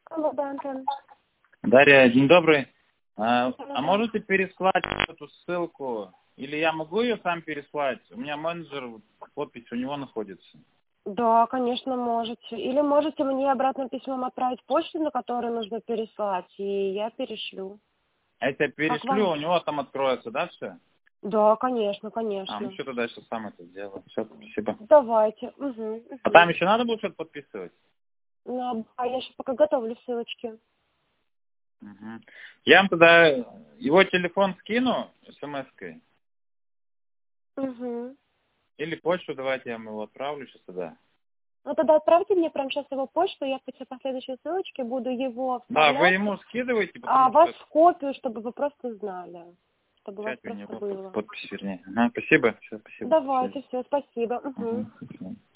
Алло, да, Антон. Дарья, день добрый. А можете переслать эту ссылку? Или я могу ее сам переслать? У меня менеджер, подпись у него находится. Да, конечно, можете. Или можете мне обратным письмом отправить почту, на которую нужно переслать, и я перешлю. А если я Как перешлю, вам? у него там откроется, да, все? Да, конечно, Ну конечно. что тогда сейчас сам это сделаю. Все, спасибо. Давайте. Угу, А там еще надо будет что-то подписывать? Ну, а я сейчас пока готовлю ссылочки. Угу. Я вам тогда его телефон скину смс-кой. Угу. Или почту давайте я ему его отправлю сейчас тогда. Ну, тогда отправьте мне прямо сейчас его почту, я по следующей ссылочке буду его Да, вы вставлять, ему скидываете, а потому вас что в копию, чтобы вы просто знали. Чтобы у вас печать у просто него было. подпись, вернее. Ага, спасибо. Все, спасибо. Давайте, все, спасибо. Угу. Ага,